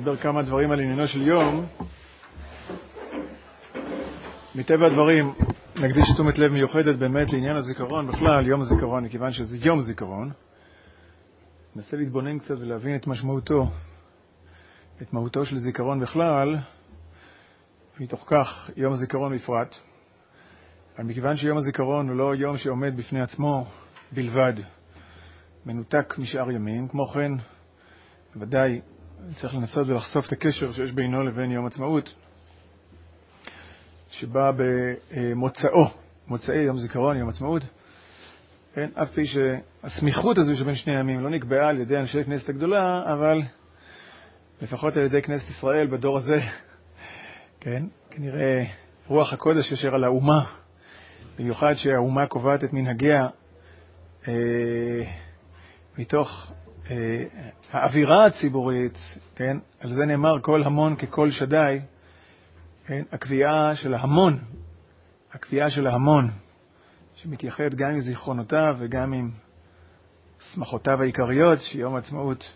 נדבר כמה דברים על עניינו של יום. מטבע הדברים נקדיש תשומת לב מיוחדת באמת לעניין הזיכרון, בכלל יום הזיכרון, מכיוון שזה יום זיכרון. ננסה להתבונן קצת ולהבין את משמעותו, את מהותו של זיכרון בכלל, מתוך כך יום הזיכרון בפרט. אבל מכיוון שיום הזיכרון הוא לא יום שעומד בפני עצמו בלבד, מנותק משאר ימים, כמו כן ודאי צריך לנסות ולחשוף את הקשר שיש בינו לבין יום עצמאות, שבא מוצאי יום זיכרון, יום עצמאות. כן, אף פי שהסמיכות הזו שבין שני ימים לא נקבעה על ידי אנשי כנסת הגדולה, אבל לפחות על ידי כנסת ישראל בדור הזה, כן, כנראה רוח הקודש אשר על האומה, במיוחד שהאומה קובעת את מנהגיה מתוך האווירה הציבורית, כן, על זה נאמר כל המון ככל שדי, כן, הקביעה של ההמון, שמתייחד גם עם זיכרונותיו וגם עם שמחותיו העיקריות, שיום העצמאות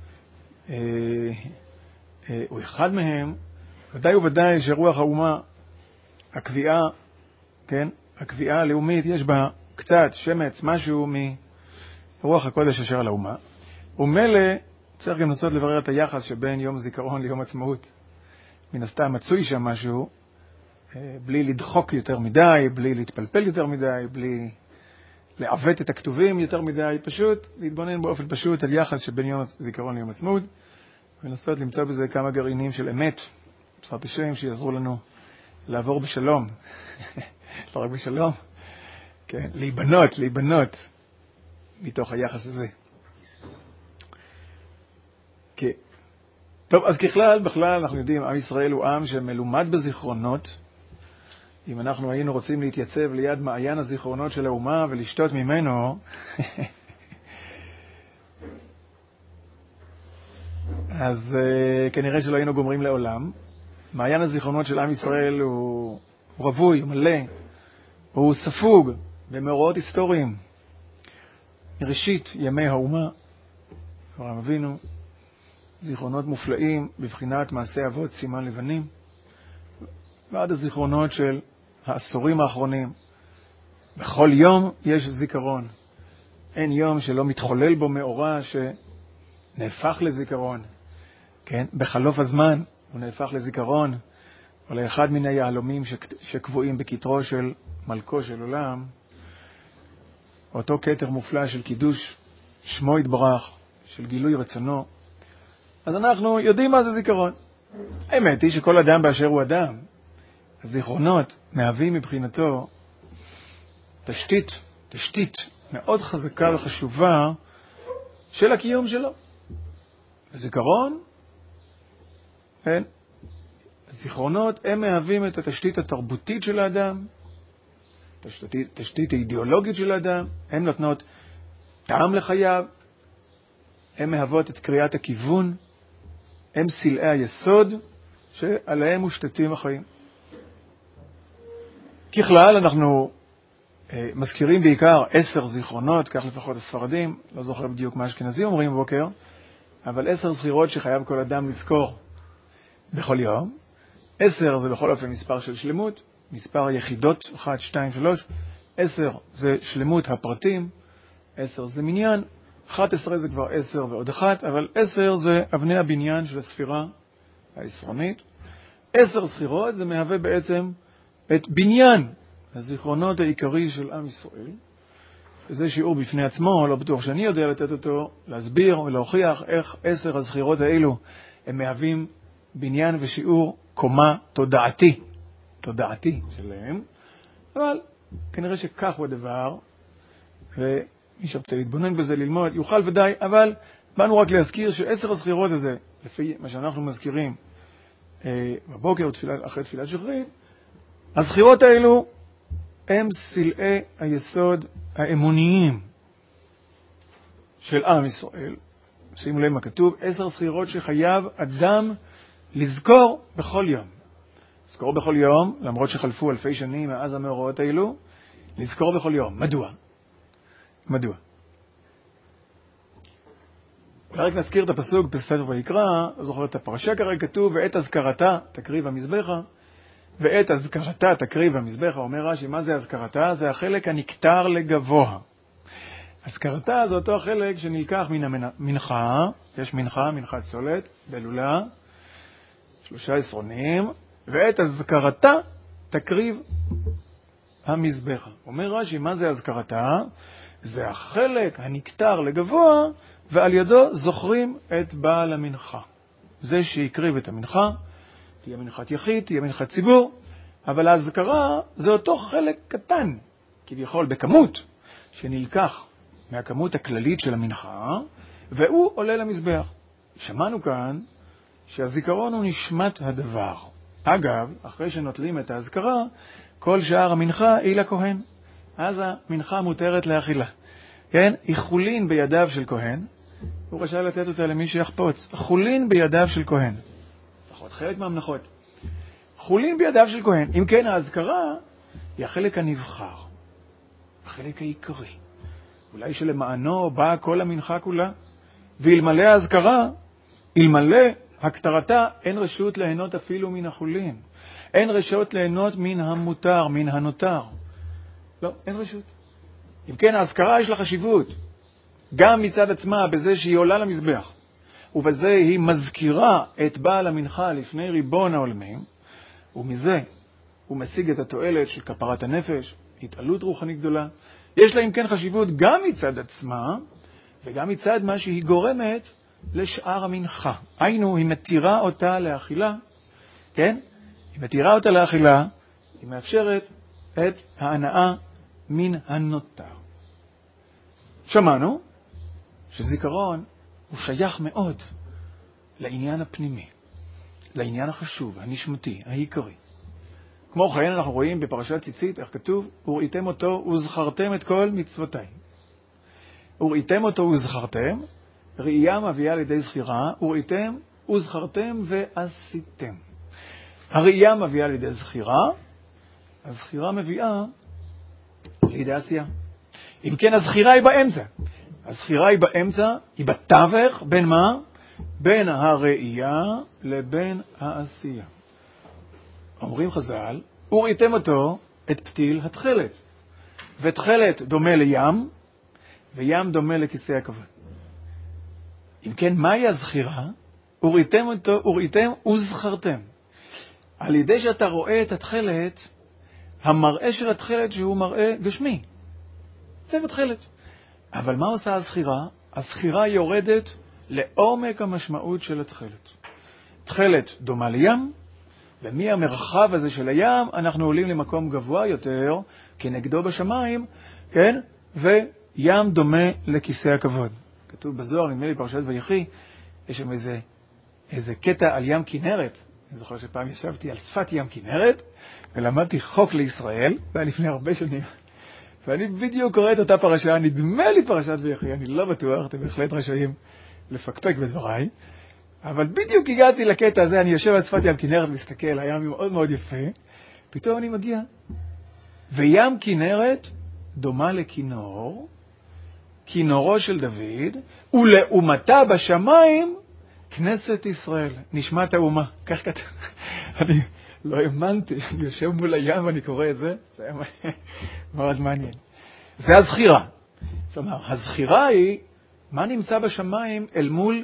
הוא אחד מהם, ודאי וודאי שרוח האומה, הקביעה, כן, הקביעה הלאומית, יש בה קצת שמץ, משהו מרוח הקודש אשר על האומה. ומילא צריך גם לנסות לברר את היחס שבין יום זיכרון ליום עצמאות. מן הסתם מצוי שם משהו, בלי לדחוק יותר מדי, בלי להתפלפל יותר מדי, בלי לעוות את הכתובים יותר מדי, פשוט להתבונן באופן פשוט על יחס שבין יום זיכרון ליום עצמאות, ולנסות למצוא בזה כמה גרעינים של אמת, בעזרת השם, שיעזרו לנו לעבור בשלום. לא רק בשלום, כן, להיבנות מתוך היחס הזה. כן. טוב, אז בכלל אנחנו יודעים, עם ישראל הוא עם שמלומד בזיכרונות. אם אנחנו היינו רוצים להתייצב ליד מעיין הזיכרונות של האומה ולשתות ממנו, אז כנראה שלא היינו גומרים לעולם. מעיין הזיכרונות של עם ישראל הוא רווי, הוא מלא, הוא ספוג במאורעות היסטוריים. מראשית ימי האומה, אברהם אבינו, זיכרונות מופלאים בבחינת מעשי אבות סימן לבנים, ועד הזיכרונות של העשורים האחרונים. בכל יום יש זיכרון. אין יום שלא מתחולל בו מאורע שנהפך לזיכרון. כן? בחלוף הזמן הוא נהפך לזיכרון, או לאחד מן היהלומים שקבועים בכתרו של מלכו של עולם, אותו כתר מופלא של קידוש שמו יתברך, של גילוי רצונו. אז אנחנו יודעים מה זה זיכרון. האמת היא שכל אדם באשר הוא אדם, הזיכרונות מהווים מבחינתו תשתית מאוד חזקה וחשובה של הקיום שלו. הזיכרון, כן, הזיכרונות הם מהווים את התשתית התרבותית של האדם, תשתית האידיאולוגית של האדם, הם נותנות טעם לחייו, הם מהוות את קריאת הכיוון, הם סלעי היסוד שעליהם מושתתים החיים. ככלל אנחנו מזכירים בעיקר 10 זיכרונות, כך לפחות הספרדים, לא זוכר בדיוק מה אשכנזים אומרים בבוקר, אבל 10 זכירות שחייב כל אדם לזכור בכל יום. 10 זה בכל אופן מספר של שלמות, מספר היחידות, 1, 2, 3. 10 זה שלמות הפרטים, 10 זה מניין, 11 זה כבר 10 ועוד 1, אבל 10 זה אבני הבניין של הספירה העשרונית. 10 זכירות זה מהווה בעצם את בניין הזיכרונות העיקרי של עם ישראל. וזה שיעור בפני עצמו, לא בטוח שאני יודע לתת אותו, להסביר ולהוכיח איך 10 הזכירות האלו הם מהווים בניין ושיעור קומה תודעתי שלהם. אבל כנראה שכך הוא הדבר, ומי שרצה להתבונן בזה, ללמוד, יוכל ודאי, אבל באנו רק להזכיר ש10 הזכירות הזה, לפי מה שאנחנו מזכירים בבוקר אחרי תפילת שחרית, הזכירות האלו הם סלעי היסוד האמוניים של עם ישראל. שימו לב מה כתוב, 10 זכירות שחייב אדם לזכור בכל יום. לזכור בכל יום, למרות שחלפו אלפי שנים מאז המאורעות האלו, לזכור בכל יום. מדוע? רק נזכיר את הפסוק בספר ויקרא, זוכר את הפרשה כרגע כתוב, ואת אזכרתה תקריב המזבחה, ואת אזכרתה תקריב המזבחה, אומר רש"י, מה זה אזכרתה? זה החלק הנקטר לגבוה. אזכרתה זה אותו החלק שנלקח מן המנחה, יש מנחה, מנחת סולת, בלולה, 3 עשרונים, ואת אזכרתה תקריב המזבחה. אומר רש"י, מה זה אזכרתה? זה החלק הנקטר לגבוה, ועל ידו זוכרים את בעל המנחה. זה שיקריב את המנחה, תהיה מנחת יחיד, תהיה מנחת ציבור, אבל ההזכרה זה אותו חלק קטן, כביכול בכמות, שנלקח מהכמות הכללית של המנחה, והוא עולה למזבח. שמענו כאן שהזיכרון הוא נשמת הדבר. אגב, אחרי שנוטלים את ההזכרה, כל שאר המנחה היא לכהן. אז המנחה מותרת לאכילה. כן? היא חולין בידיו של כהן, הוא רשאי לתת אותה למי שיחפוץ. חולין בידיו של כהן. לפחות חלק מהמנחות. חולין בידיו של כהן. אם כן, ההזכרה היא החלק הנבחר, החלק העיקרי. אולי שלמענו באה כל המנחה כולה, ואלמלא ההזכרה, אלמלא הכתרתה, אין רשות ליהנות אפילו מן החולין. אין רשות ליהנות מן המותר, מן הנותר. לא, אין רשות. אם כן, ההזכרה יש לה חשיבות, גם מצד עצמה, בזה שהיא עולה למזבח, ובזה היא מזכירה את בעל המנחה לפני ריבון העולמים, ומזה הוא משיג את התועלת של כפרת הנפש, התעלות רוחנית גדולה. יש לה אם כן חשיבות גם מצד עצמה, וגם מצד מה שהיא גורמת לשאר המנחה. היינו, היא מתירה אותה לאכילה, כן? היא מתירה אותה לאכילה, היא מאפשרת את ההנאה מן הנותר. שמענו שזיכרון הוא שייך מאוד לעניין הפנימי, לעניין החשוב, הנשמתי, העיקרי. כמו כן אנחנו רואים בפרשת ציצית, איך כתוב, וראיתם אותו וזכרתם את כל מצוותיי. וראיתם אותו וזכרתם, ראייה מביאה לידי זכירה, וראיתם וזכרתם ועשיתם. הראייה מביאה לידי זכירה, הזכירה מביאה לידי עשייה. אם כן, הזכירה היא באמצע. הזכירה היא באמצע, היא בתווך, בין מה? בין הראייה לבין העשייה. אומרים חז"ל, וראיתם אותו את פתיל התכלת. ותכלת דומה לים, וים דומה לכיסא הכבוד. אם כן, מהי הזכירה? וראיתם אותו, וראיתם וזכרתם. על ידי שאתה רואה את התכלת, המראה של התכלת שהוא מראה גשמי. זה בתכלת. אבל מה עושה הזכירה? הזכירה יורדת לעומק המשמעות של התכלת. תכלת דומה לים, ומהמרחב הזה של הים אנחנו עולים למקום גבוה יותר, כנגדו בשמיים, כן? וים דומה לכיסא הכבוד. כתוב בזוהר, נדמה לי פרשת ויחי, יש שם איזה קטע על ים כנרת. אני זוכר שפעם ישבתי על שפת ים כנרת, ולמדתי חוק לישראל, זה היה לפני הרבה שנים. ואני בדיוק קורא את אותה פרשה, נדמה לי פרשת ויחי, אני לא בטוח, אתם בהחלט רשאים לפקפק בדבריי, אבל בדיוק הגעתי לקטע הזה, אני יושב על שפת ים כנרת ומסתכל, הים מאוד מאוד יפה, פתאום אני מגיע. וים כנרת דומה לכינור, כינורו של דוד, ולאומתה בשמיים כנסת ישראל, נשמת האומה. כך כתוב. אני לא האמנתי, אני יושב מול הים ואני קורא את זה, זה היה מאוד מעניין. זה הזכירה. זאת אומרת, הזכירה היא מה נמצא בשמיים אל מול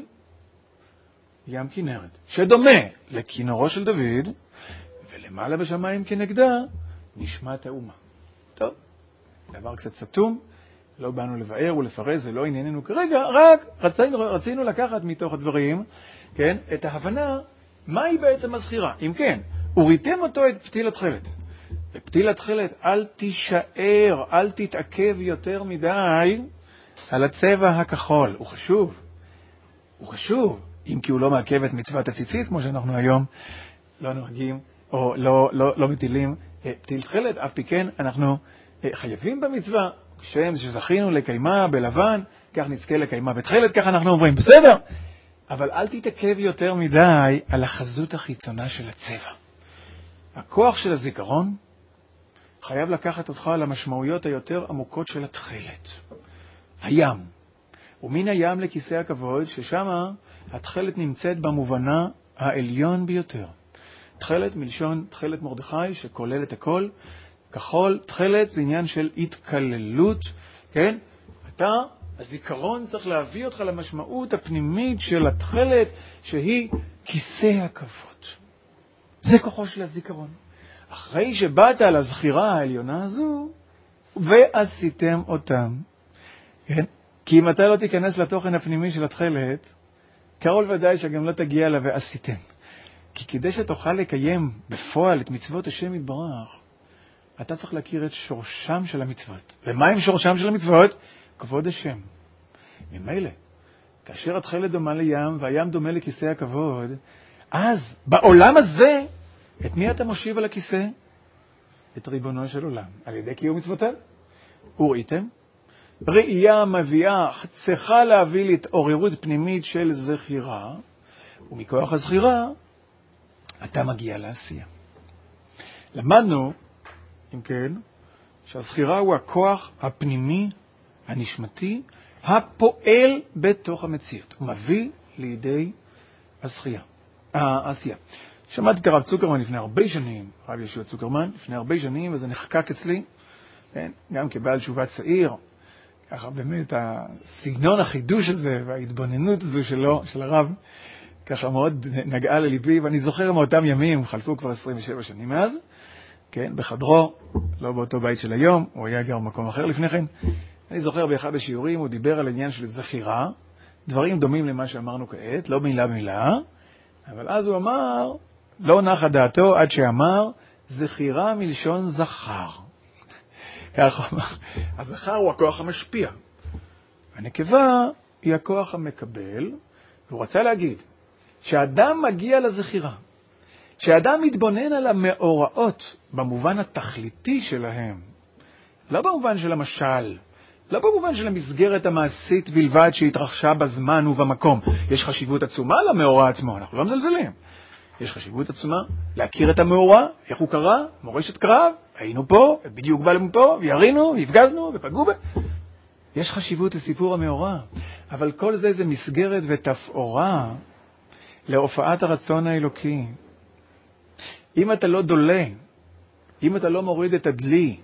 ים כנרת, שדומה לכינורו של דוד, ולמעלה בשמיים כנגדה נשמת האומה. טוב, דבר קצת סתום, לא באנו לבאר ולפרז, זה לא ענייננו כרגע, רק רצינו לקחת מתוך הדברים, כן, את ההבנה, מהי בעצם הזכירה. אם כן, וראיתם אותו את פתיל התכלת. בפתיל התכלת אל תישאר, אל תתעכב יותר מדי על הצבע הכחול. הוא חשוב. הוא חשוב. אם כי הוא לא מעכב את מצוות הציצית, כמו שאנחנו היום לא נוהגים, או לא מטילים פתיל תכלת, אף פי כן אנחנו חייבים במצווה, כשם שזכינו לקיימה בלבן, כך נזכה לקיימה בתכלת, כך אנחנו אומרים, בסדר? אבל אל תתעכב יותר מדי על החזות החיצונה של הצבע. הכוח של הזיכרון חייב לקחת אותך על המשמעויות היותר עמוקות של התכלת. הים. ומן הים לכיסא הכבוד, ששם התחלת נמצאת במובנה העליון ביותר. תחלת מלשון תחלת מרדכי, שכולל את הכל. כחול, תחלת זה עניין של התקללות, כן? אתה, הזיכרון צריך להביא אותך למשמעות הפנימית של התחלת, שהיא כיסא הכבוד. זה כוחו של הזיכרון. אחרי שבאת על הזכירה העליונה הזו, ועשיתם אותם. כן? כי אם אתה לא תיכנס לתוכן הפנימי של התחלת, קרוב ודאי שגם לא תגיע לה ועשיתם. כי כדי שתוכל לקיים בפועל את מצוות השם יתברך, אתה צריך להכיר את שורשם של המצוות. ומה עם שורשם של המצוות? כבוד השם. ממילא, כאשר התחלת דומה לים והים דומה לכיסא הכבוד, אז בעולם הזה, את מי אתה מושיב על הכיסא? את ריבונו של עולם. על ידי קיום מצוותיו. וראיתם? ראייה מביאה, צריכה להביא להתעוררות פנימית של זכירה, ומכוח הזכירה, אתה מגיע לעשייה. למדנו, אם כן, שהזכירה הוא הכוח הפנימי, הנשמתי, הפועל בתוך המציאות. הוא מביא לידי העשייה. שמעתי את הרב צוקרמן לפני הרבה שנים, הרב ישוע צוקרמן, לפני הרבה שנים, וזה נחקק אצלי, כן? גם כבעל תשובה צעיר, ככה באמת הסגנון החידוש הזה וההתבוננות הזו שלו, של הרב, ככה מאוד נגעה לליבי, ואני זוכר מאותם ימים, חלפו כבר 27 שנים מאז, כן, בחדרו, לא באותו בית של היום, הוא היה גר במקום אחר לפני כן. אני זוכר באחד השיעורים, הוא דיבר על עניין של זכירה, דברים דומים למה שאמרנו כעת, לא מילה מילה, אבל אז הוא אמר, לא נחה דעתו עד שאמר, זכירה מלשון זכר. כך הוא אמר, הזכר הוא הכוח המשפיע. הנקבה היא הכוח המקבל, והוא רצה להגיד, שאדם מגיע לזכירה, שאדם מתבונן על המאורעות במובן התכליתי שלהם, לא במובן של המשל, לא במובן של המסגרת המעשית בלבד שהתרחשה בזמן ובמקום. יש חשיבות עצומה למאורע עצמו, אנחנו לא מזלזלים. יש חשיבות עצומה להכיר את המאורע, איך הוא קרה, מורשת קרב, היינו פה, בדיוק באנו פה, וירינו, והפגזנו, ופגעו יש חשיבות לסיפור המאורע, אבל כל זה מסגרת ותפאורה להופעת הרצון האלוקי. אם אתה לא דולה, אם אתה לא מוריד את הדלי,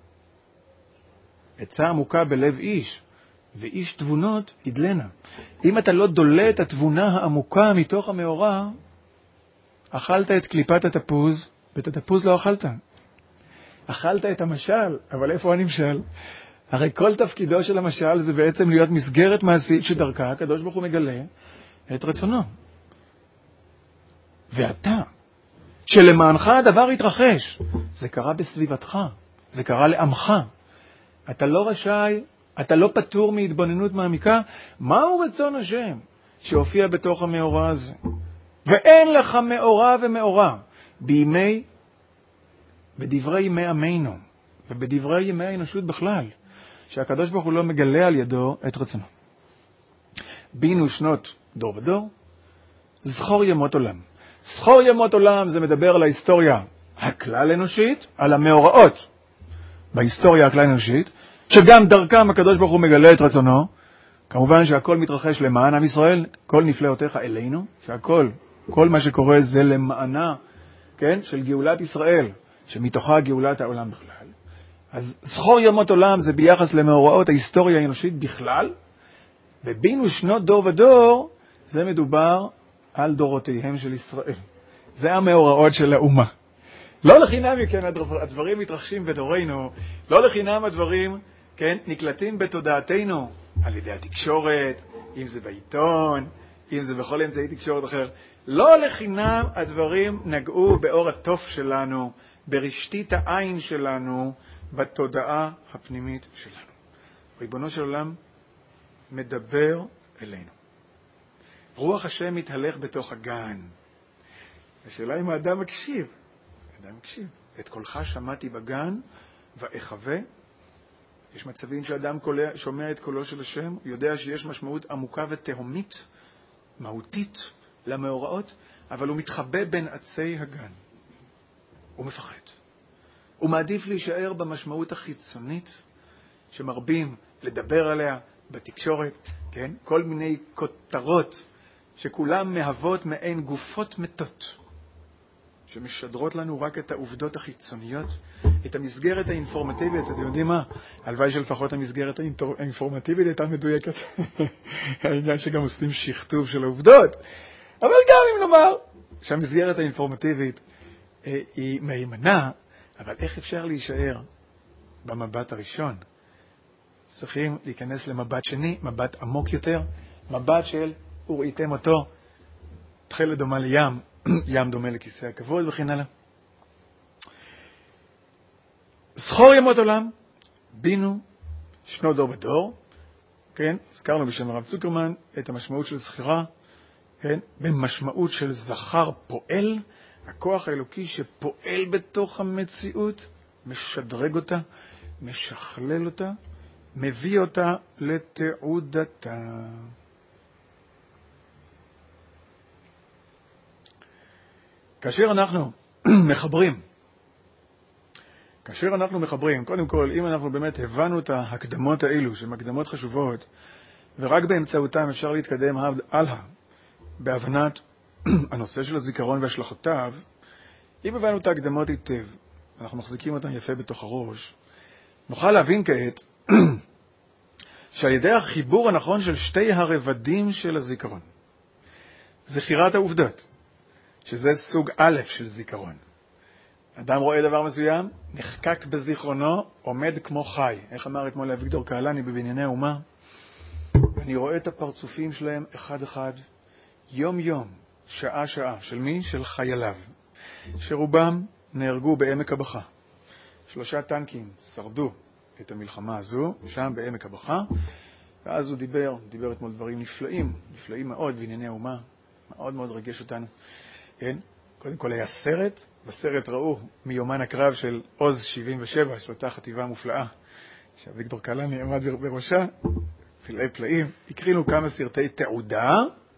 עצה עמוקה בלב איש, ואיש תבונות ידלנה. אם אתה לא דולה את התבונה העמוקה מתוך המאורע, אכלת את קליפת התפוז, ואת התפוז לא אכלת. אכלת את המשל, אבל איפה הנמשל? הרי כל תפקידו של המשל זה בעצם להיות מסגרת מעשית שדרכה, הקדוש ברוך הוא מגלה את רצונו. ואתה, שלמענך הדבר התרחש, זה קרה בסביבתך, זה קרה לעמך. אתה לא רשאי, אתה לא פטור מהתבוננות מעמיקה, מהו רצון השם שהופיע בתוך המאורע הזה? ואין לך מאורע ומאורע בדברי ימי עמנו, ובדברי ימי האנושות בכלל, שהקדוש ברוך הוא לא מגלה על ידו את רצונו. בינו שנות דור ודור, זכור ימות עולם. זכור ימות עולם זה מדבר על ההיסטוריה הכלל אנושית, על המאורעות בהיסטוריה הכלל אנושית, שגם דרכם הקדוש ברוך הוא מגלה את רצונו. כמובן שהכל מתרחש למען עם ישראל, כל נפלאותיך אלינו, שהכל, כל מה שקורה זה למענה, כן, של גאולת ישראל, שמתוכה גאולת העולם בכלל. אז זכור ימות עולם זה ביחס למאורעות ההיסטוריה האנושית בכלל, ובינו שנות דור ודור זה מדובר על דורותיהם של ישראל. זה המאורעות של האומה. לא לחינם, כן, הדברים מתרחשים בדורנו, לא לחינם הדברים, כן, נקלטים בתודעתנו על ידי התקשורת, אם זה בעיתון, אם זה בכל אמצעי תקשורת אחר. לא לחינם הדברים נגעו באור התוף שלנו, ברשתית העין שלנו, בתודעה הפנימית שלנו. ריבונו של עולם מדבר אלינו. רוח השם מתהלך בתוך הגן. השאלה אם האדם מקשיב. האדם מקשיב. את קולך שמעתי בגן ואחווה. יש מצבים שאדם שומע את קולו של השם, הוא יודע שיש משמעות עמוקה ותהומית, מהותית למאורעות, אבל הוא מתחבא בין עצי הגן. הוא מפחד. הוא מעדיף להישאר במשמעות החיצונית, שמרבים לדבר עליה בתקשורת, כן? כל מיני כותרות שכולם מהוות מעין גופות מתות, שמשדרות לנו רק את העובדות החיצוניות, את המסגרת האינפורמטיבית. אתם יודעים מה? הלוואי שלפחות המסגרת האינפורמטיבית הייתה מדויקת. העניין שגם עושים שכתוב של העובדות. אבל גם אם נאמר שהמסגרת האינפורמטיבית היא מהימנה, אבל איך אפשר להישאר במבט הראשון? צריכים להיכנס למבט שני, מבט עמוק יותר, מבט של וראיתם אותו, תכלת דומה לים, ים דומה לכיסא הכבוד וכן הלאה. זכור ימות עולם, בינו שנות דור בדור, כן? הזכרנו בשם הרב צוקרמן את המשמעות של זכירה, כן? במשמעות של זכר פועל, הכוח האלוקי שפועל בתוך המציאות, משדרג אותה, משכלל אותה, מביא אותה לתעודתה. כאשר אנחנו מחברים, קודם כל, אם אנחנו באמת הבנו את ההקדמות האלו, שהן הקדמות חשובות, ורק באמצעותם אפשר להתקדם הלאה, בהבנת הנושא של הזיכרון והשלכותיו, אם הבנו את ההקדמות היטב, אנחנו מחזיקים אותם יפה בתוך הראש, נוכל להבין כעת שעל ידי החיבור הנכון של שתי הרבדים של הזיכרון, זכירת העובדות, שזה סוג א' של זיכרון. אדם רואה דבר מסוים, נחקק בזיכרונו, עומד כמו חי. איך אמר אתמול אביגדור קהלני בבנייני האומה? אני רואה את הפרצופים שלהם אחד אחד, יום יום, שעה שעה. של מי? של חייליו, שרובם נהרגו בעמק הבכה. 3 טנקים שרדו את המלחמה הזו, שם בעמק הבכה, ואז הוא דיבר אתמול דברים נפלאים מאוד בענייני האומה, מאוד מאוד רגש אותנו. כן? קודם כל היה סרט, בסרט ראו מיומן הקרב של עוז 77, של אותה חטיבה מופלאה, שאביגדור קהלני עמד בראשה, פלאי פלאים, הקרינו כמה סרטי תעודה,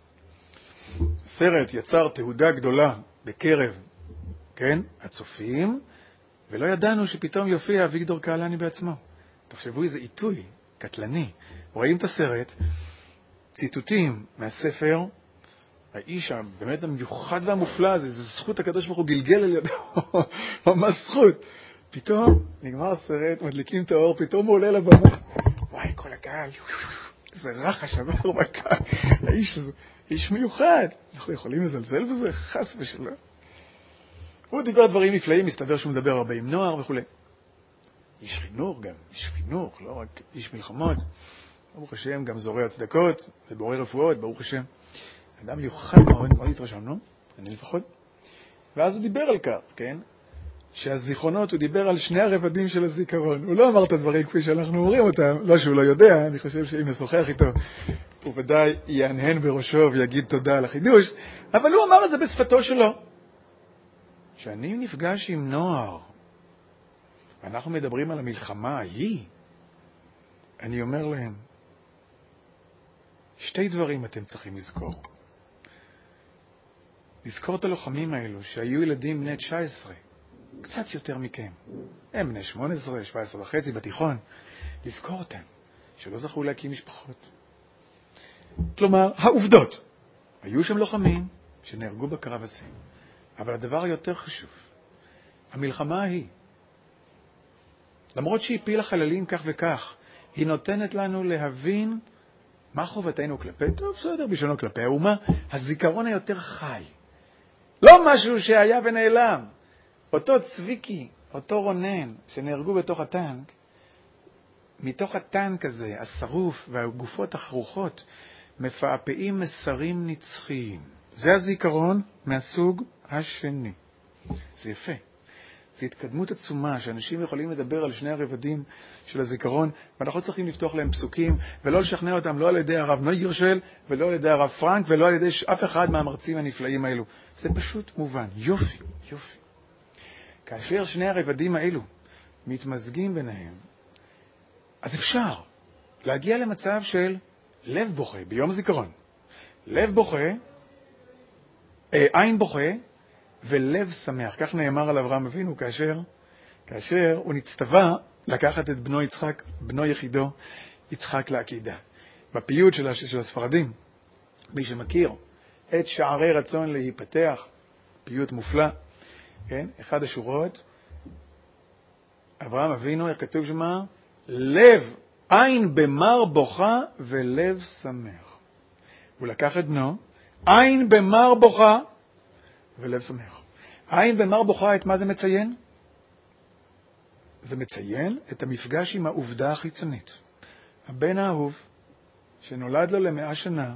סרט יצר תעודה גדולה בקרב, כן, הצופים, ולא ידענו שפתאום יופיע אביגדור קהלני בעצמו. תחשבו איזה עיתוי קטלני. רואים את הסרט, ציטוטים מהספר, האיש באמת המיוחד והמופלא הזה, זה זכות הקדוש ברוך הוא גלגל על ידו, ממש זכות. פתאום נגמר הסרט, מדליקים את האור, פתאום הוא עולה לבמה. וואי, כל הקהל, איזה רחש עבר בקהל. האיש הזה, איש מיוחד. אנחנו יכולים לזלזל בזה? חס ושלום. הוא דיבר דברים נפלאים, מסתבר שהוא מדבר הרבה עם נוער וכו'. איש חינוך גם, איש חינוך, לא רק איש מלחמות. ברוך השם, גם זורע צדקות ובורא רפואות, ברוך השם. אדם מיוחד מאוד התרשמנו, אני לפחות. ואז הוא דיבר על כך, כן? שהזיכרונות, הוא דיבר על שני הרבדים של הזיכרון. הוא לא אמר את הדברים כפי שאנחנו אומרים אותם, לא שהוא לא יודע, אני חושב שאם נשוחח איתו, הוא ודאי יענהן בראשו ויגיד תודה על החידוש, אבל הוא אמר את זה בשפתו שלו. כשאני נפגש עם נוער, ואנחנו מדברים על המלחמה ההיא, אני אומר להם, 2 דברים אתם צריכים לזכור. לזכור את הלוחמים האלו, שהיו ילדים בני 19, קצת יותר מכם. הם בני 18, 17 וחצי בתיכון. לזכור אותם, שלא זכו להקים משפחות. כלומר, העובדות. היו שם לוחמים שנהרגו בקרב הזה. אבל הדבר היותר חשוב, המלחמה ההיא, למרות שהיא הפילה חללים כך וכך, היא נותנת לנו להבין מה חובתנו כלפי, טוב, בסדר, בשונו כלפי האומה, הזיכרון היותר חי. לא משהו שהיה ונעלם. אותו צביקי, אותו רונן, שנהרגו בתוך הטנק, מתוך הטנק הזה, השרוף והגופות החרוכות, מפעפעים מסרים נצחיים. זה הזיכרון מהסוג השני. זה יפה. זו התקדמות עצומה, שאנשים יכולים לדבר על שני הרבדים של הזיכרון, ואנחנו צריכים לפתוח להם פסוקים, ולא לשכנע אותם לא על ידי הרב נוי גרשל, ולא על ידי הרב פרנק, ולא על ידי אף אחד מהמרצים הנפלאים האלו. זה פשוט מובן. יופי, יופי. כאשר שני הרבדים האלו מתמזגים ביניהם, אז אפשר להגיע למצב של לב בוכה ביום זיכרון. לב בוכה, עין בוכה, ולב שמח. כך נאמר על אברהם אבינו כאשר הוא נצטווה לקחת את בנו יצחק, בנו יחידו, יצחק לעקידה. בפיוט של הספרדים, מי שמכיר, את שערי רצון להיפתח, פיוט מופלא, כן? אחד השורות, אברהם אבינו, איך כתוב שמה? לב, עין במר בוכה ולב שמח. הוא לקח את בנו, עין במר בוכה ולב שמח. עין במר בוכה, את מה זה מציין? זה מציין את המפגש עם העובדה החיצונית. הבן האהוב, שנולד לו ל100 שנה,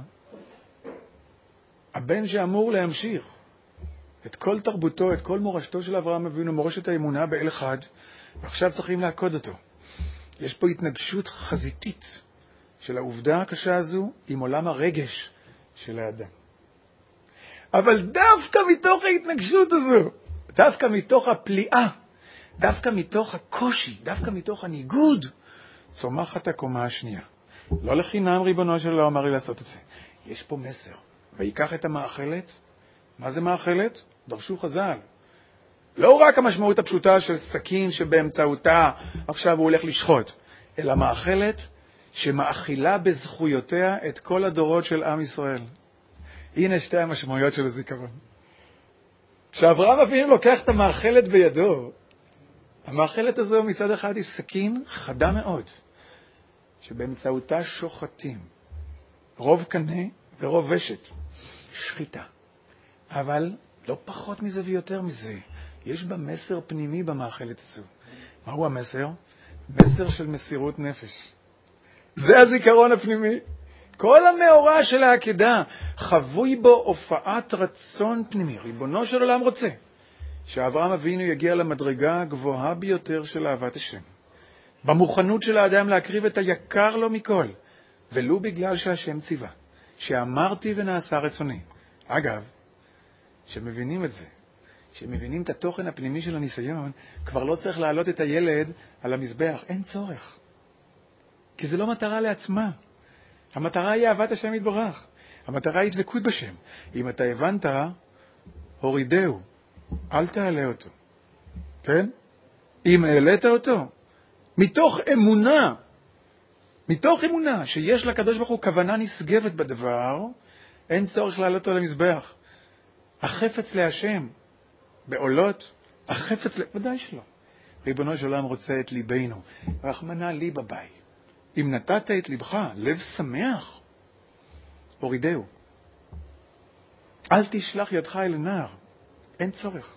הבן שאמור להמשיך את כל תרבותו, את כל מורשתו של אברהם אבינו, מורשת האמונה באל אחד, ועכשיו צריכים לעקוד אותו. יש פה התנגשות חזיתית של העובדה הקשה הזו עם עולם הרגש של האדם. אבל דווקא מתוך ההתנגשות הזו, דווקא מתוך הפליאה, דווקא מתוך הקושי, דווקא מתוך הניגוד, צומחת הקומה השנייה. לא לחינם ריבונו של עולם אמר לי לעשות את זה. יש פה מסר. ויקח את המאכלת. מה זה מאכלת? דרשו חז"ל. לא רק המשמעות הפשוטה של סכין שבאמצעותה עכשיו הוא הולך לשחוט, אלא מאכלת שמאכילה בזכויותיה את כל הדורות של עם ישראל. הנה שתי המשמעויות של הזיכרון. כשאברהם אבינו לוקח את המאכלת בידו, המאכלת הזו מצד אחד היא סכין חדה מאוד, שבאמצעותה שוחטים, רוב קנה ורוב ושת, שחיטה. אבל לא פחות מזה ויותר מזה, יש בה מסר פנימי במאכלת הזו. מהו המסר? מסר של מסירות נפש. זה הזיכרון הפנימי. כל המאורע של העקדה חבוי בו הופעת רצון פנימי. ריבונו של עולם רוצה שאברהם אבינו יגיע למדרגה הגבוהה ביותר של אהבת השם. במוכנות של האדם להקריב את היקר לו מכל, ולו בגלל שהשם ציווה, שאמרתי ונעשה רצוני. אגב, שמבינים את זה, שמבינים את התוכן הפנימי של הניסיון, כבר לא צריך להעלות את הילד על המזבח. אין צורך. כי זה לא מטרה לעצמה. המטרה היא אהבת השם יתברך. המטרה היא דבקות בשם. אם אתה הבנת, הורידהו. אל תעלה אותו. כן? אם העלית אותו, מתוך אמונה שיש לקדוש ברוך הוא כוונה נשגבת בדבר, אין צורך להעלות אותו למזבח. החפץ להשם, בעולות, החפץ ודאי שלא. ריבונו של עולם רוצה את ליבנו. רחמנא לי בבית. אם נתת את לבך, לב שמח, הורידהו. אל תשלח ידך אל הנער. אין צורך.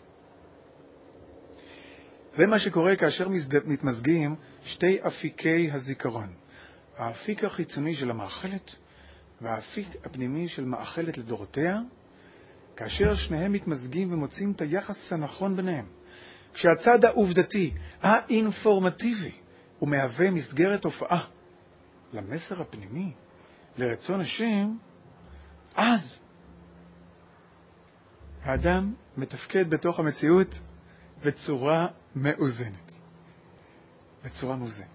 זה מה שקורה כאשר מתמזגים שתי אפיקי הזיכרון. האפיק החיצוני של המאכלת והאפיק הפנימי של מאכלת לדורותיה, כאשר שניהם מתמזגים ומוצאים את היחס הנכון ביניהם. כשהצד העובדתי, האינפורמטיבי, הוא מהווה מסגרת הופעה למסר הפנימי, לרצון השם, אז האדם מתפקד בתוך המציאות בצורה מאוזנת. בצורה מאוזנת.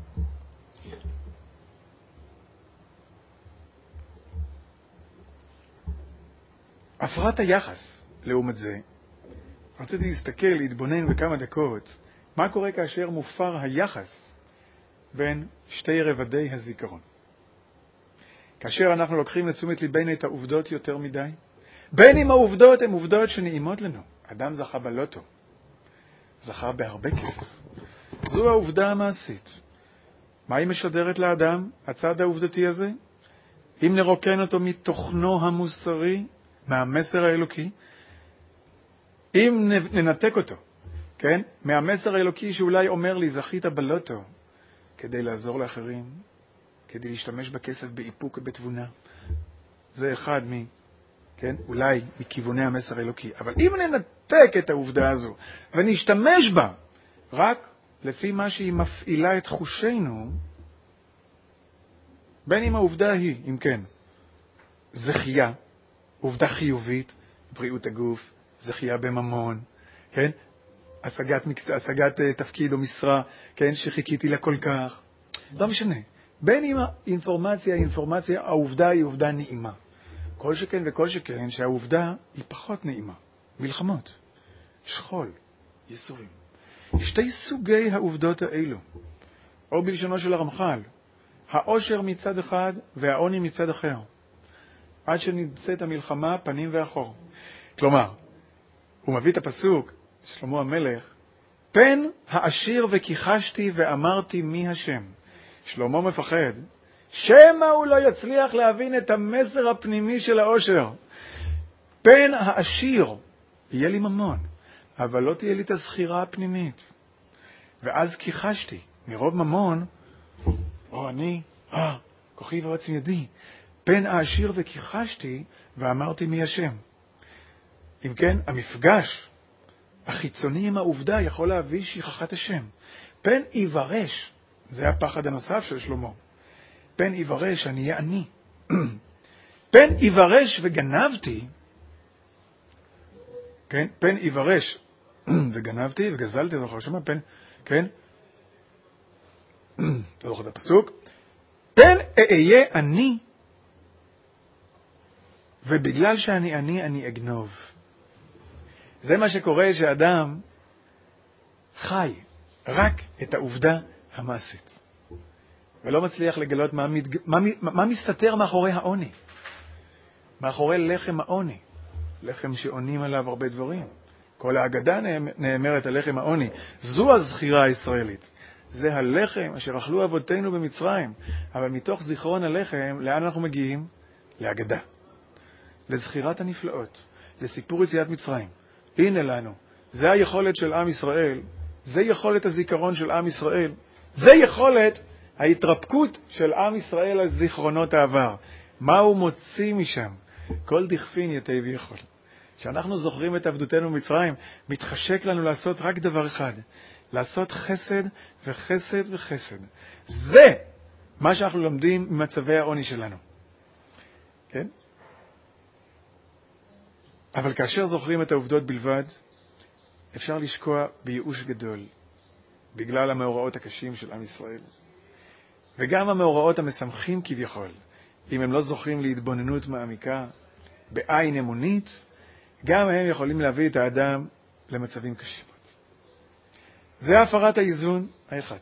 הפרעת היחס, לעומת זה, רציתי להסתכל, להתבונן בכמה דקות, מה קורה כאשר מופר היחס בין שתי רבדי הזיכרון. כאשר אנחנו לוקחים לתשומת ליבנו את העובדות יותר מדי, בין אם העובדות הן עובדות שנעימות לנו. אדם זכה בלוטו, זכה בהרבה כסף. זו העובדה המעשית. מה היא משדרת לאדם, הצד העובדתי הזה? אם נרוקן אותו מתוכנו המוסרי, מהמסר האלוקי, אם ננתק אותו, כן? מהמסר האלוקי שאולי אומר לי, זכית בלוטו, כדי לעזור לאחרים, כדי להשתמש בכסף באיפוק ובתבונה. זה אחד כן? אולי מכיווני המסר האלוקי. אבל אם ננתק את העובדה הזו, ונשתמש בה, רק לפי מה שהיא מפעילה את חושינו, בין אם העובדה היא, אם כן, זכייה, עובדה חיובית, בריאות הגוף, זכייה בממון, כן? השגת תפקיד או משרה, כן? שחיכיתי לה כל כך. לא משנה. בין אם האינפורמציה, העובדה היא עובדה נעימה. כל שכן וכל שכן שהעובדה היא פחות נעימה. מלחמות, שכול, יסורים. שתי סוגי העובדות האלו, או בלשונו של הרמח"ל, העושר מצד אחד והעוני מצד אחר, עד שנמצאת המלחמה פנים ואחור. כלומר, הוא מביא את הפסוק, שלמה המלך, פן העשיר וכיחשתי ואמרתי מי השם. שלמה מפחד, שמא הוא לא יצליח להבין את המסר הפנימי של העושר. פן העשיר, יהיה לי ממון, אבל לא תהיה לי את הזכירה הפנימית. ואז כיחשתי, מרוב ממון, אני, כוחי ועוצם ידי. פן העשיר וכיחשתי ואמרתי מי השם. אם כן, המפגש החיצוני עם העובדה יכול להביא שכחת השם. פן יברש, זה הפחד הנוסף של שלמה. פן יברש, אני אהיה אני. פן יברש וגנבתי, כן? פן יברש וגנבתי וגזלתי, לא יכול לשמוע, פן, כן? לא זוכר את הפסוק. פן אהיה אני, ובגלל שאני אני אגנוב. זה מה שקורה שאדם חי רק את העובדה המעשית, ולא מצליח לגלות מה מסתתר מאחורי העוני, מאחורי לחם העוני, לחם שעונים עליו הרבה דברים. כל ההגדה נאמרת על לחם העוני. זו הזכירה הישראלית. זה הלחם אשר אכלו אבותינו במצרים. אבל מתוך זיכרון הלחם, לאן אנחנו מגיעים? להגדה. לזכירת הנפלאות. לסיפור יציאת מצרים. הנה לנו. זה היכולת של עם ישראל. זה יכולת הזיכרון של עם ישראל. זה יכולת ההתרפקות של עם ישראל על זיכרונות העבר. מה הוא מוציא משם? כל דכפין יתה ויכול. כשאנחנו זוכרים את עבדותנו במצרים, מתחשק לנו לעשות רק דבר אחד, לעשות חסד וחסד וחסד. זה מה שאנחנו לומדים ממצבי העוני שלנו. כן? אבל כאשר זוכרים את העובדות בלבד, אפשר לשקוע בייאוש גדול, בגלל המאורעות הקשים של עם ישראל. וגם המאורעות המשמחים כביכול, אם הם לא זוכים להתבוננות מעמיקה, בעין אמונית, גם הם יכולים להביא את האדם למצבים קשים. זה הפרת האיזון האחד.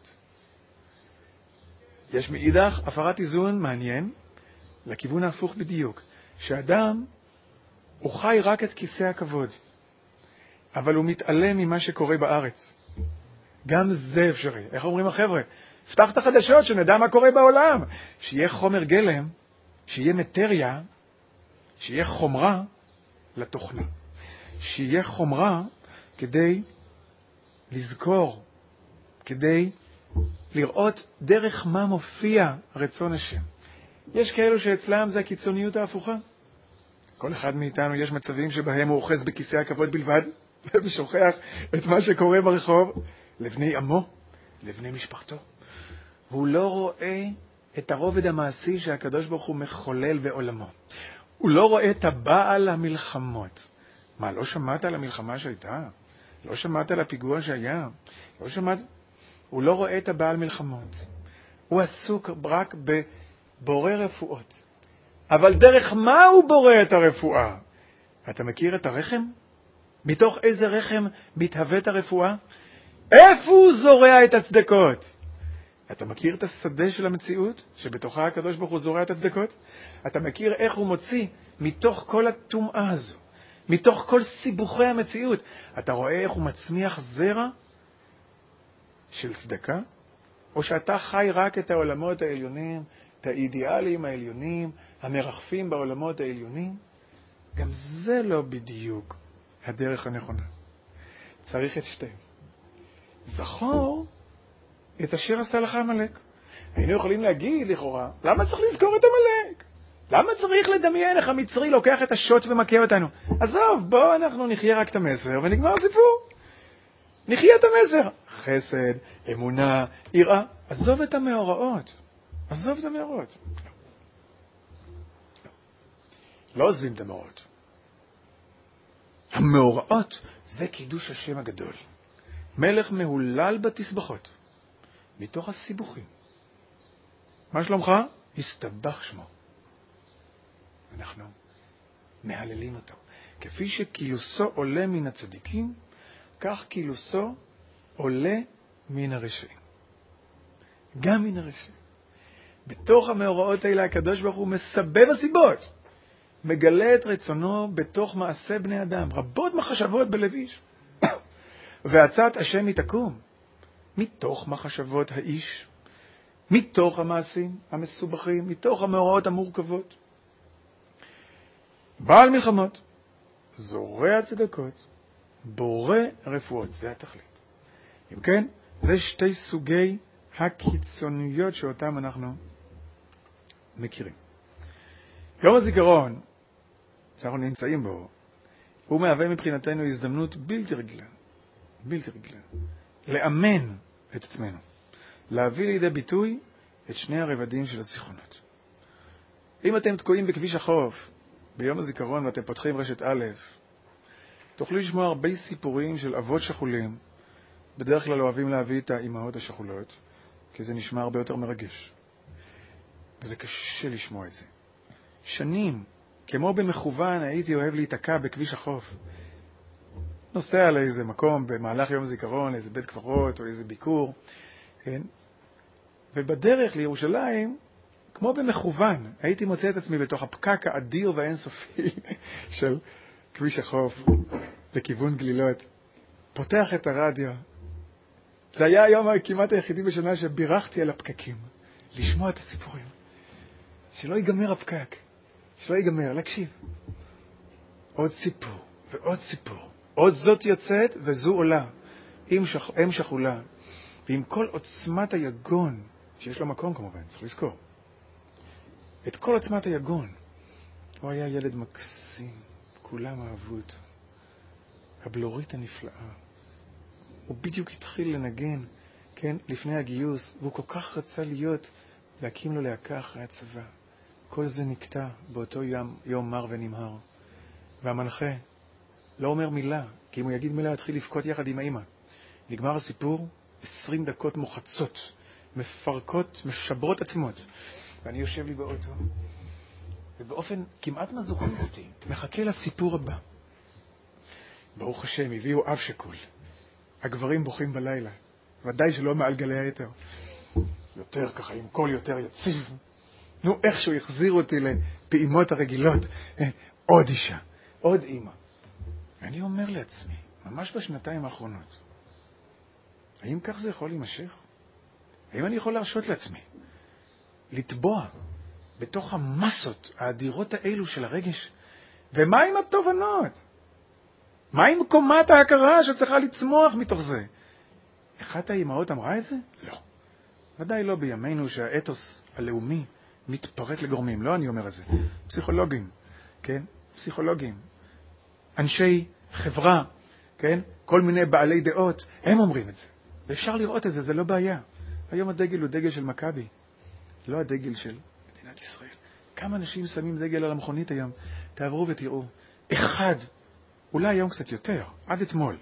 יש מאידך הפרת איזון מעניין לכיוון ההפוך בדיוק, שאדם הוא חי רק את כיסא הכבוד, אבל הוא מתעלם ממה שקורה בארץ. גם זה אפשרי. איך אומרים החבר'ה? פתח את החדשות שנדע מה קורה בעולם. שיהיה חומר גלם, שיהיה מטריה, שיהיה חומרה לתוכנה. שיהיה חומרה כדי לזכור, כדי לראות דרך מה מופיע רצון השם. יש כאלו שאצלם זה הקיצוניות ההפוכה. כל אחד מאיתנו יש מצבים שבהם הוא אוחז בכיסא הכבוד בלבד, ושוכח את מה שקורה ברחוב לבני עמו, לבני משפחתו. והוא לא רואה את הרובד המעשי שהקדוש ברוך הוא מחולל בעולמו. הוא לא רואה את הבעל המלחמות. מה, לא שמעת על המלחמה שהייתה? לא שמעת על הפיגוע שהיה? לא שמעת? הוא לא רואה את הבעל מלחמות. הוא עסוק רק בבורא רפואות. אבל דרך מה הוא בורא את הרפואה? אתה מכיר את הרחם? מתוך איזה רחם מתהוות הרפואה? איפה הוא זורע את הצדקות? אתה מכיר את השדה של המציאות, שבתוכה הקדוש ברוך הוא זורע את הצדקות? אתה מכיר איך הוא מוציא מתוך כל הטומאה הזו, מתוך כל סיבוכי המציאות? אתה רואה איך הוא מצמיח זרע של צדקה? או שאתה חי רק את העולמות העליונים, את האידיאלים העליונים, המרחפים בעולמות העליונים? גם זה לא בדיוק הדרך הנכונה. צריך את שתיהם. זכור את אשר עשה לך עמלק. היינו יכולים להגיד לכאורה, למה צריך לזכור את עמלק? למה צריך לדמיין איך המצרי לוקח את השוט ומכה אותנו? עזוב, בוא אנחנו נחיה רק את המסר ונגמר הסיפור. נחיה את המסר. חסד, אמונה, יראה. עזוב את המאורעות. עזוב את המאורעות. לא עוזבים את המאורעות. המאורעות זה קידוש השם הגדול. מלך מהולל בתסבכות, מתוך הסיבוכים. מה שלומך? הסתבך שמו. אנחנו מהללים אותו. כפי שקילוסו עולה מן הצדיקים, כך קילוסו עולה מן הרשעים. גם מן הרשעים. בתוך המאורעות האלה הקדוש ברוך הוא מסבב הסיבות, מגלה את רצונו בתוך מעשה בני אדם, רבות מחשבות בלב איש. ועצת השם היא תקום, מתוך מחשבות האיש, מתוך המעשים המסובכים, מתוך המאורעות המורכבות. בעל מלחמות, זורע צדקות, בורא רפואות, זה התכלית. אם כן, זה שתי סוגי הקיצוניות שאותם אנחנו מכירים. יום הזיכרון שאנחנו נמצאים בו, הוא מהווה מבחינתנו הזדמנות בלתי רגילה, לאמן את עצמנו, להביא לידי ביטוי את שני הרבדים של הזיכרונות. אם אתם תקועים בכביש החוף ביום הזיכרון ואתם פותחים רשת א', תוכלו לשמוע הרבה סיפורים של אבות שכולים. בדרך כלל אוהבים להביא את האימהות השכולות, כי זה נשמע הרבה יותר מרגש. וזה קשה לשמוע את זה. שנים, כמו במכוון, הייתי אוהב להתעקע בכביש החוף. נוסע לאיזה מקום במהלך יום הזיכרון, לאיזה בית קברות או איזה ביקור, כן? ובדרך לירושלים, כמו במכוון, הייתי מוצא את עצמי בתוך הפקק האדיר והאינסופי של כביש החוף, לכיוון גלילות. פותח את הרדיו. זה היה היום כמעט היחידי בשנה שבירכתי על הפקקים, לשמוע את הסיפורים. שלא ייגמר הפקק, שלא ייגמר, להקשיב. עוד סיפור ועוד סיפור. עוד זאת יוצאת וזו עולה, אם שכולה, ועם כל עוצמת היגון, שיש לו מקום כמובן, צריך לזכור. את כל עוצמת היגון. הוא היה ילד מקסים, כולם אהבו אותו. הבלורית הנפלאה. הוא בדיוק התחיל לנגן, כן, לפני הגיוס, והוא כל כך רצה להקים לו להקה אחרי הצבא. כל זה נקטע באותו יום מר ונמהר. והמנחה לא אומר מילה, כי אם הוא יגיד מילה, יתחיל לבכות יחד עם האמא. נגמר הסיפור, 20 דקות מוחצות, מפרקות, משברות עצמות. ואני יושב לי באוטו, ובאופן כמעט מזוכיסטי, מחכה לסיפור הבא. ברוך השם, הביאו אב שכול. הגברים בוכים בלילה, ודאי שלא מעל גלי היתר. יותר ככה, עם קול יותר יציב. נו, איכשהו החזירו אותי לפעימות הרגילות. עוד אישה, עוד אמא. ואני אומר לעצמי, ממש בשנתיים האחרונות, האם כך זה יכול להימשך? האם אני יכול להרשות לעצמי לטבוע בתוך המסות האדירות האלו של הרגש? ומה עם התובנות? מה עם קומת ההכרה שצריכה לצמוח מתוך זה? אחת האימהות אמרה את זה? לא. ודאי לא בימינו שהאתוס הלאומי מתפרט לגורמים. לא אני אומר את זה. פסיכולוגים, כן? פסיכולוגים. אנשי חברה, כן? כל מיני בעלי דעות, הם אומרים את זה. ואפשר לראות את זה, זה לא בעיה. היום הדגל הוא דגל של מכבי, לא הדגל של מדינת ישראל. כמה אנשים שמים דגל על המכונית היום? תעברו ותראו. אחד, אולי היום קצת יותר, עד אתמול,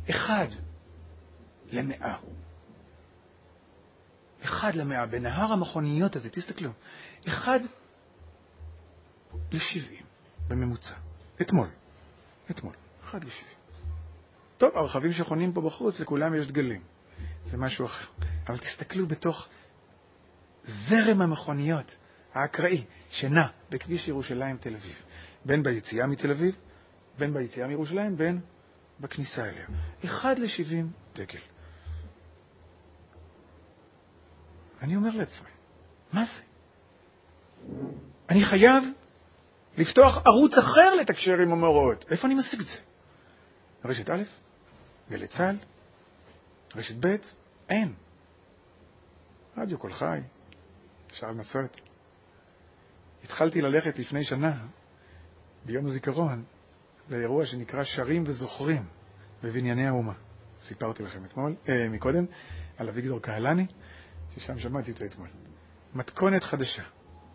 1:100. 1:100, בנהר המכוניות הזה, תסתכלו. 1:70 בממוצע. אתמול. 1:70. טוב, הרכבים שחונים פה בחוץ, לכולם יש דגלים. זה משהו אחר. אבל תסתכלו בתוך זרם המכוניות האקראי שנע בכביש ירושלים תל אביב. בין ביציאה מתל אביב, בין ביציאה מירושלים, בין בכניסה אליה. 1:70 דגל. אני אומר לעצמי, מה זה? אני חייב לפתוח ערוץ אחר לתקשר עם המאורעות. איפה אני משיג את זה? רשת א', גלי צה"ל, רשת ב', אין. רדיו קול חי, אפשר לנסות. התחלתי ללכת לפני שנה, ביום הזיכרון, לאירוע שנקרא שרים וזוכרים בבנייני האומה. סיפרתי לכם מקודם, על אביגדור קהלני, ששם שמעתי אותו אתמול. מתכונת חדשה.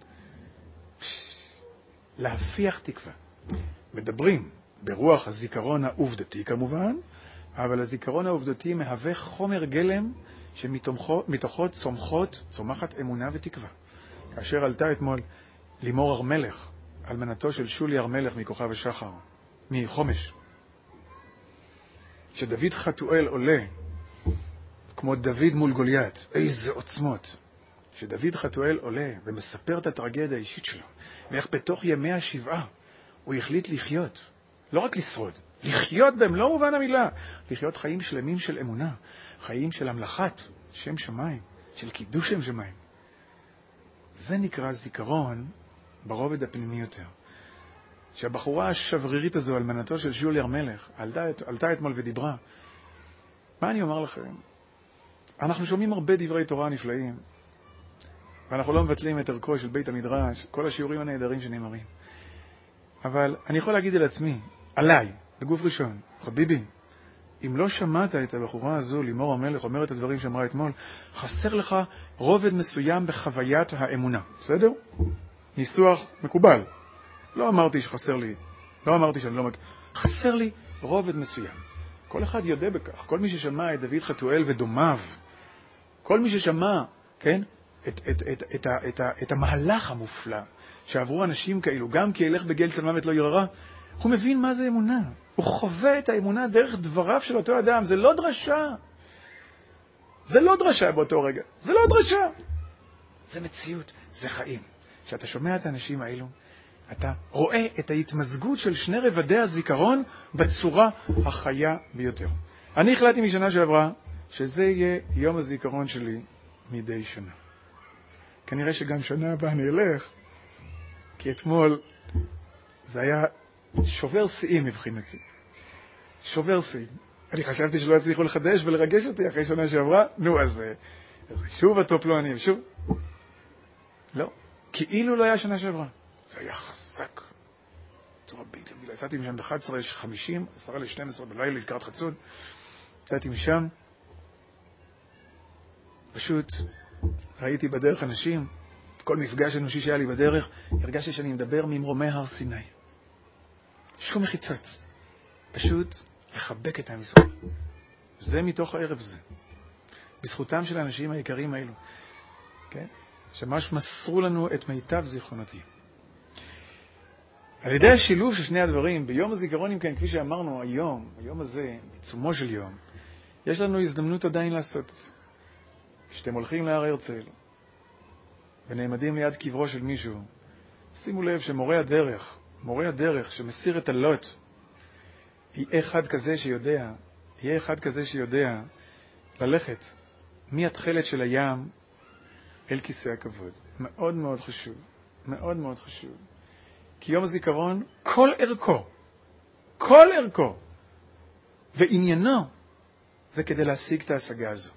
להפיח תקווה. מדברים ברוח הזיכרון העובדתי כמובן, אבל הזיכרון העובדתי מהווה חומר גלם שמתוכו צומחת אמונה ותקווה. כאשר עלתה אתמול לימור ארמלך, אלמנתו של שולי ארמלך מכוכב השחר, מחומש, שדוד חתואל עולה כמו דוד מול גוליית, איזה עוצמות, שדוד חתואל עולה ומספר את הטרגדיה האישית שלו, ואיך בתוך ימי השבעה הוא החליט לחיות, לא רק לשרוד, לחיות במלוא מובן המילה, לחיות חיים שלמים של אמונה, חיים של המלכת שם שמיים, של קידוש שם שמיים. זה נקרא זיכרון ברובד הפנימי יותר. שהבחורה השברירית הזו, אלמנתו של שאול המלך, עלתה אתמול ודיברה. מה אני אומר לכם? אנחנו שומעים הרבה דברי תורה נפלאים, ואנחנו לא מבטלים את ערכו של בית המדרש, כל השיעורים הנהדרים שנאמרים. אבל אני יכול להגיד על עצמי, עליי, בגוף ראשון, חביבי, אם לא שמעת את הבחורה הזו, לימור המלך, אומר את הדברים שאמרה אתמול, חסר לך רובד מסוים בחוויית האמונה. בסדר? ניסוח מקובל. לא אמרתי שחסר לי, לא אמרתי שאני לא מכיר. חסר לי רובד מסוים. כל אחד יודע בכך. כל מי ששמע את דוד חתואל ודומיו, כל מי ששמע, כן, את המהלך המופלא שעברו אנשים כאלו, גם כי ילך בגל צל מוות לא יררה, הוא מבין מה זה אמונה. הוא חווה את האמונה דרך דבריו של אותו אדם. זה לא דרשה. זה לא דרשה באותו רגע. זה לא דרשה. זה מציאות. זה חיים. כשאתה שומע את האנשים האלו, אתה רואה את ההתמזגות של שני רבדי הזיכרון בצורה החיה ביותר. אני החלטתי משנה שעברה שזה יהיה יום הזיכרון שלי מדי שנה. כנראה שגם שנה הבאה אני אלך, כי אתמול זה היה שובר שיאים מבחינתי. שובר שיאים. אני חשבתי שלא יצליחו לחדש ולרגש אותי אחרי שנה שעברה. נו, אז שוב הטופ לא אני, ושוב. לא. כאילו לא היה שנה שעברה. זה היה חזק. צורה בלתי רגילה. יצאתי משם ב-11:50, 10:12 בלילה, לקראת חצות. יצאתי משם. פשוט ראיתי בדרך אנשים, כל מפגש אנושי שהיה לי בדרך, הרגשתי שאני מדבר ממרומי הר סיני. שום מחיצות. פשוט לחבק את עם ישראל. זה מתוך הערב זה. בזכותם של האנשים היקרים האלו. כן? שממש מסרו לנו את מיטב זיכרונתי. על ידי השילוב של שני הדברים, ביום הזיכרון, כן, כפי שאמרנו היום הזה, בעיצומו של יום, יש לנו הזדמנות עדיין לעשות את זה. כשאתם הולכים להר הרצל, ונעמדים ליד קברו של מישהו, שימו לב שמורה הדרך שמסיר את הלוט, יהיה אחד כזה שיודע ללכת מהתחלת של הים אל כיסא הכבוד. מאוד מאוד חשוב, מאוד מאוד חשוב. כי יום הזיכרון, כל ערכו ועניינו, זה כדי להשיג את ההשגה הזו.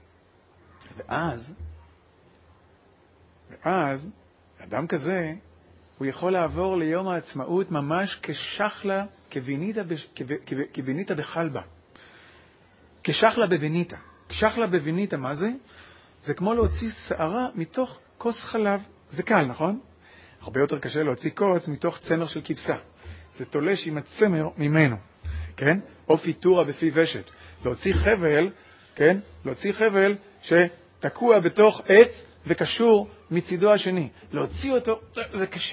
ואז, אדם כזה, הוא יכול לעבור ליום העצמאות ממש כשחלה, כביניתה בחלבה. כשחלה בביניתה. כשחלה בביניתה, מה זה? זה כמו להוציא שערה מתוך כוס חלב. זה קל, נכון? הרבה יותר קשה להוציא קוץ מתוך צמר של כבשה. זה תולש עם הצמר ממנו, כן? או פיתורה בפי ושת. להוציא חבל, כן? להוציא חבל שתקוע בתוך עץ וקשור מצידו השני. להוציא אותו, זה קשה.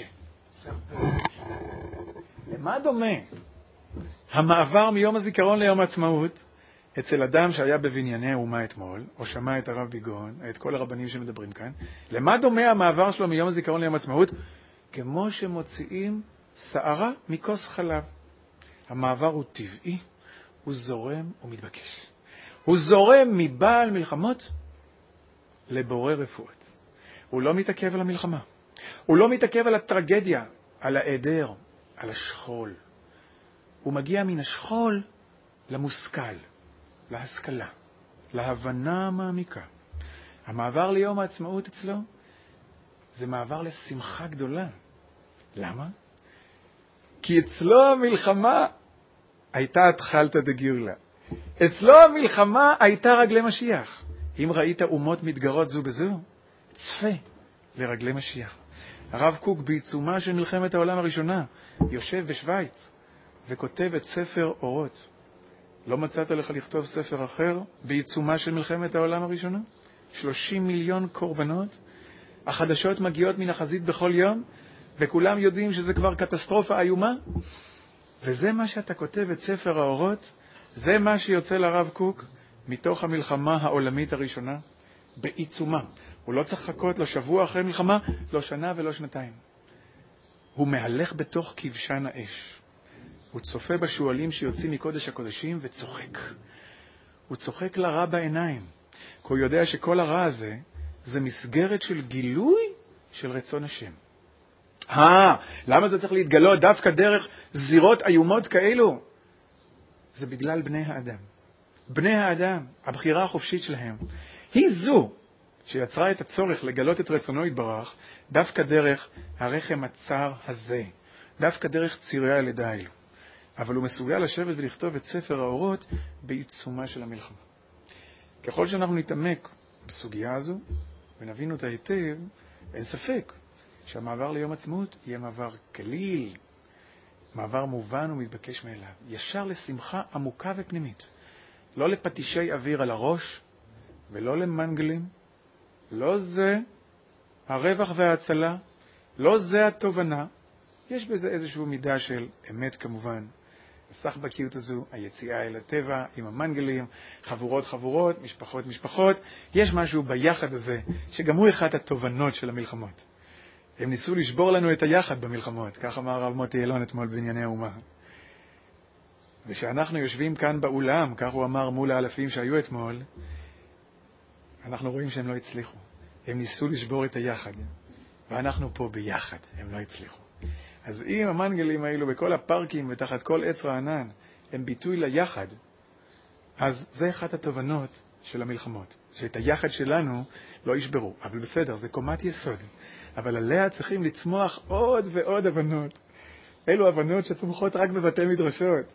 למה דומה המעבר מיום הזיכרון ליום העצמאות אצל אדם שהיה בבנייני האומה אתמול, או שמע את הרב ביגון, את כל הרבנים שמדברים כאן? למה דומה המעבר שלו מיום הזיכרון ליום העצמאות? כמו שמוציאים שערה מכוס חלב. המעבר הוא טבעי, הוא זורם ומתבקש. הוא זורם מבעל מלחמות לבורא רפואות. הוא לא מתעכב על המלחמה. הוא לא מתעכב על הטרגדיה, על העדר, על השכול. הוא מגיע מן השכול למושכל, להשכלה, להבנה המעמיקה. המעבר ליום העצמאות אצלו זה מעבר לשמחה גדולה. למה? כי אצלו המלחמה הייתה התחלתא דגאולה. אצלו המלחמה הייתה רגלי משיח. אם ראית אומות מתגרות זו בזו, צפה לרגלי משיח. הרב קוק בעיצומה של מלחמת העולם הראשונה יושב בשוויץ וכותב את ספר אורות. לא מצאת לך לכתוב ספר אחר בעיצומה של מלחמת העולם הראשונה? 30 מיליון קורבנות, החדשות מגיעות מן החזית בכל יום, וכולם יודעים שזה כבר קטסטרופה איומה. וזה מה שאתה כותב את ספר האורות, זה מה שיוצא לרב קוק מתוך המלחמה העולמית הראשונה בעיצומה. הוא לא צריך לחכות, לא שבוע אחרי מלחמה, לא שנה ולא שנתיים. הוא מהלך בתוך כבשן האש. הוא צופה בשואלים שיוצאים מקודש הקודשים וצוחק. הוא צוחק לרע בעיניים, כי הוא יודע שכל הרע הזה זה מסגרת של גילוי של רצון השם. למה זה צריך להתגלות דווקא דרך זירות איומות כאלו? זה בגלל בני האדם. בני האדם, הבחירה החופשית שלהם, היא זו שיצרה את הצורך לגלות את רצונו יתברך דווקא דרך הרחם הצר הזה, דווקא דרך צירי הלידה האלו. אבל הוא מסוגל לשבת ולכתוב את ספר האורות בעיצומה של המלחמה. ככל שאנחנו נתעמק בסוגיה הזו ונבין אותה היטב, אין ספק שהמעבר ליום עצמאות יהיה מעבר כליל, מעבר מובן ומתבקש מאליו, ישר לשמחה עמוקה ופנימית. לא לפטישי אוויר על הראש ולא למנגלים, לא זה הרווח וההצלה, לא זה התובנה. יש בזה איזשהו מידה של אמת כמובן. הסחבקיות הזו, היציאה אל הטבע עם המנגלים, חבורות חבורות, משפחות משפחות, יש משהו ביחד הזה שגם הוא אחד התובנות של המלחמות. הם ניסו לשבור לנו את היחד במלחמות, כך אמר הרב מוטי אלון אתמול בענייני האומה. ושאנחנו יושבים כאן באולם, כך הוא אמר מול האלפים שהיו אתמול, אנחנו רואים שהם לא הצליחו. הם ניסו לשבור את היחד, ואנחנו פה ביחד, הם לא הצליחו. אז אם המנגלים האלו בכל הפארקים ותחת כל עץ רענן הם ביטוי ליחד, אז זה אחת התובנות של המלחמות, שאת היחד שלנו לא ישברו. אבל בסדר, זה קומת יסוד. אבל עליה צריכים לצמוח עוד ועוד הבנות. אלו הבנות שצומחות רק בבתי מדרשות.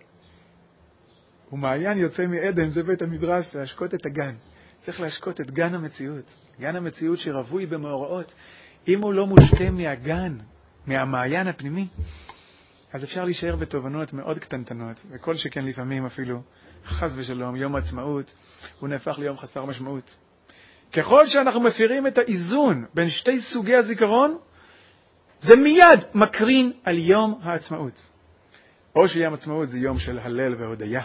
ומעיין יוצא מעדן, זה בית המדרש, להשקות את הגן. צריך להשקות את גן המציאות. גן המציאות שרווי במאורעות. אם הוא לא מושקע מהגן, מהמעיין הפנימי, אז אפשר להישאר בתובנות מאוד קטנטנות, וכל שכן לפעמים אפילו, חס ושלום, יום העצמאות, הוא נהפך ליום חסר משמעות. ככל שאנחנו מפירים את האיזון בין שתי סוגי הזיכרון, זה מיד מקרין על יום העצמאות. או שיום העצמאות זה יום של הלל והודיה,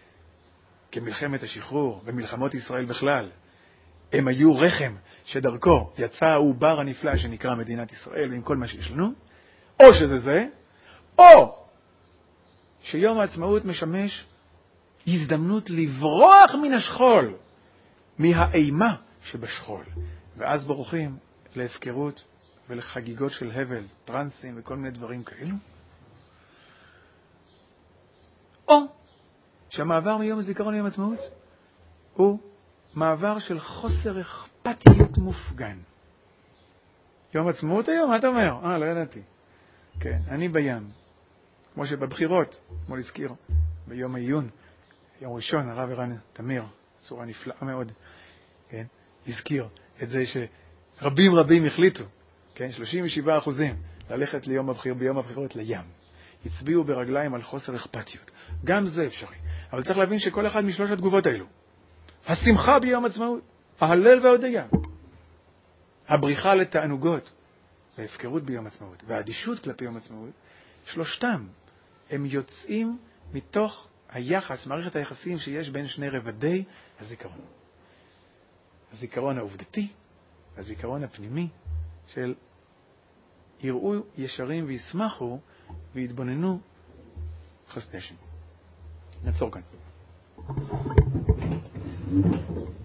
כמלחמת השחרור ומלחמות ישראל בכלל. הם היו רחם שדרכו יצא העובר הנפלא שנקרא מדינת ישראל ועם כל מה שיש לנו, או שזה זה, או שיום העצמאות משמש הזדמנות לברוח מן השכול, מהאימה שבשכול, ואז בורחים להפקרות ולחגיגות של הבל, טרנסים וכל מיני דברים כאלו. או שהמעבר מיום הזיכרון ליום העצמאות הוא מעבר של חוסר אכפתיות מופגן. יום עצמאות היום? מה אתה אומר? לא ידעתי. כן, אני בים. כמו שבבחירות, כמו להזכיר, ביום העיון, יום ראשון, הרב ערן תמיר, צורה נפלאה מאוד, כן, הזכיר את זה שרבים החליטו, כן, 37% ללכת ביום הבחירות לים. הצביעו ברגליים על חוסר אכפתיות. גם זה אפשרי. אבל צריך להבין שכל אחד משלוש התגובות האלו, השמחה ביום עצמאות, ההלל וההודיה, הבריחה לתענוגות, וההפקרות ביום עצמאות, והאדישות כלפי יום עצמאות, שלושתם הם יוצאים מתוך היחס, מערכת היחסים שיש בין שני רבדי הזיכרון. הזיכרון העובדתי, הזיכרון הפנימי של יראו ישרים וישמחו ויתבוננו חסדי השם. נעצור כאן.